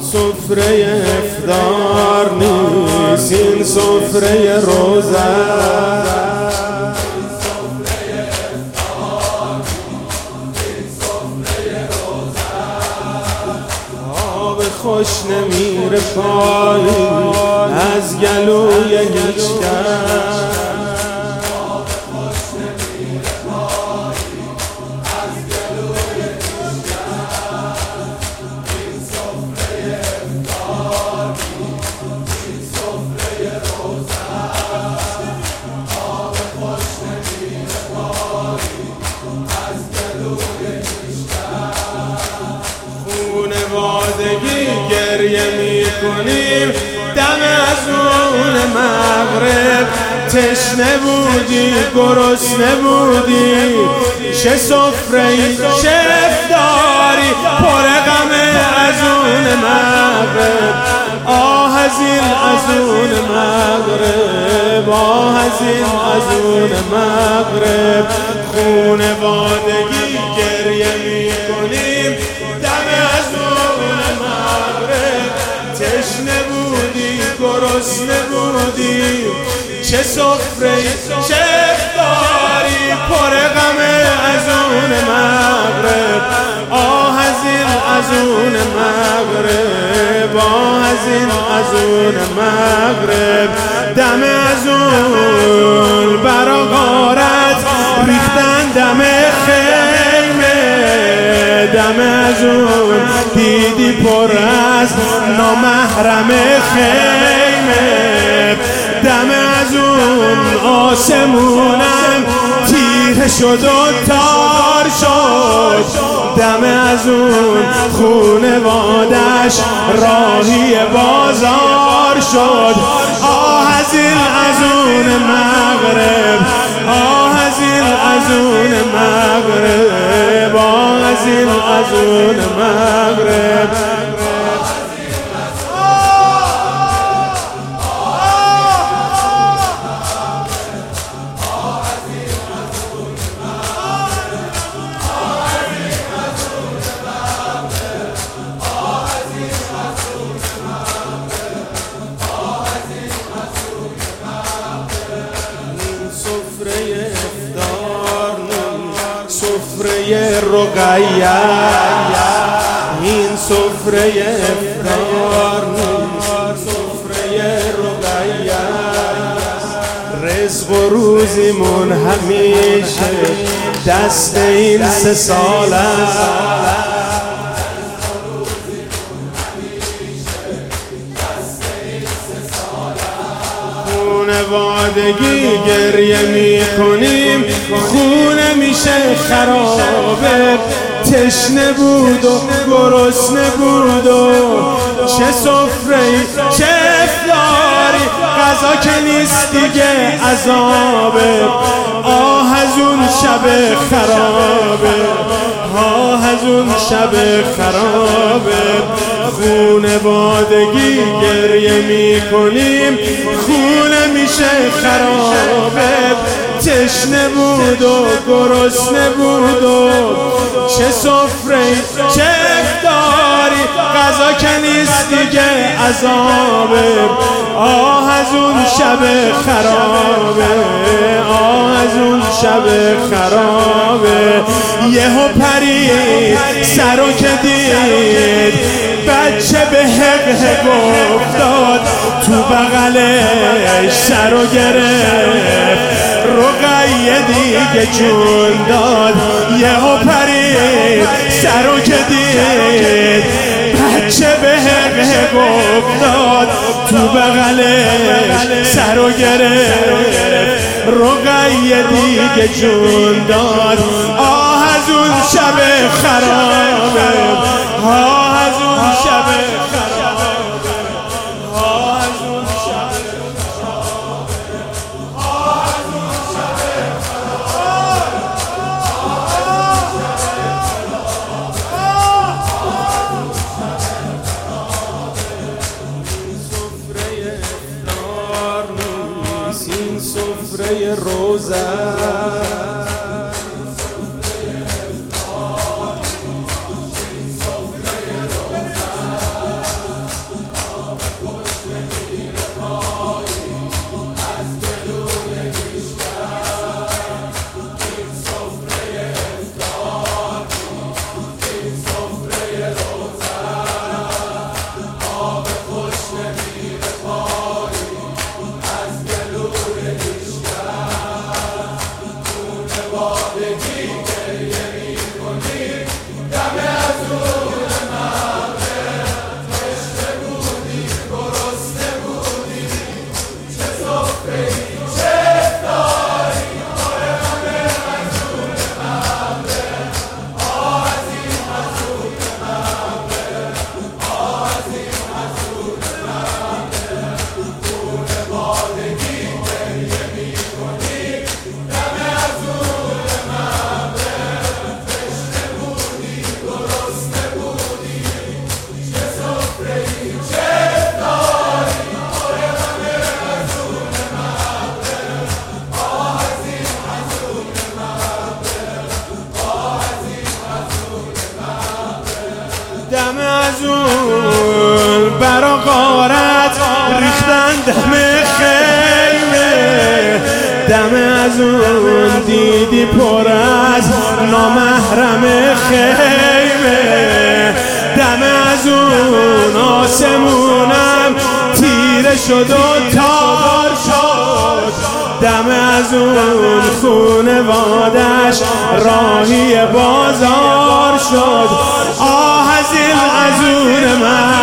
سفره افطار نیست، این سفره روزه. آب خوش نمیره پایین از گلوی هیچ کس. خونوادگی گریه میکنیم دم از اون مغرب. تشنه بودی گرسنه بودی، چه سفره‌ای چه افطاری پر غمه از اون مغرب. آه از اون مغرب، آه از اون مغرب. خونوادگی گریه میکنیم دم از اون مغرب. تشنه بودی گرسنه بودی، چه سفره‌ای چه افطاری پر غمه از اون مغرب. آه از اون مغرب، آه از اون مغرب. دم از اون برا غارت ریختن دم خیمه. دم از اون دیدی پر از نامحرم خیمه. دم از اون آسمونم تیره شد و تار شد. دم از اون خونوادش راهی بازار شد. آه از اون مغرب، آه از اون مغرب، آه از اون مغرب. سفره افطار سفره رقیه، این سفره افطار سفره رقیه. رزق و روزیمون همیشه دست این 3 ساله. خونوادگی گریه میکنیم خونه میشه خرابه. تشنه بود و گرسنه بود و چه سفره‌ای چه افطاری، غذا که نیست دیگه عذابه. آه از اون شب خرابه، آه از اون شب خرابه. خونوادگی گریه میکنیم خونه میشه خرابه. تشنه بود و گرسنه بود و چه سفره‌ای چه افطاری، غذا که نیست دیگه عذابه. آه از اون شب خرابه، آه از اون شب خرابه. یهو پرید سرو که دید بچه به حق افتاد، تو بغلش سرو گرفت رقیه دیگه جون داد. یهو پرید سرو که دید بچه به حق افتاد، تو بغلش سرو گرفت رقیه دیگه جون داد. آه از اون شب خرابه، آه از اون شب خرابه، آه از اون شب خرابه، آه از اون شب این سفره روزه. اون برا غارت ریختن دم خیمه، دم از اون دیدی پر از نامحرم خیمه، دم از اون آسمونم تیره شد و تار شد، دم از اون خونوادش راهی بازار شد. آه از این از اون من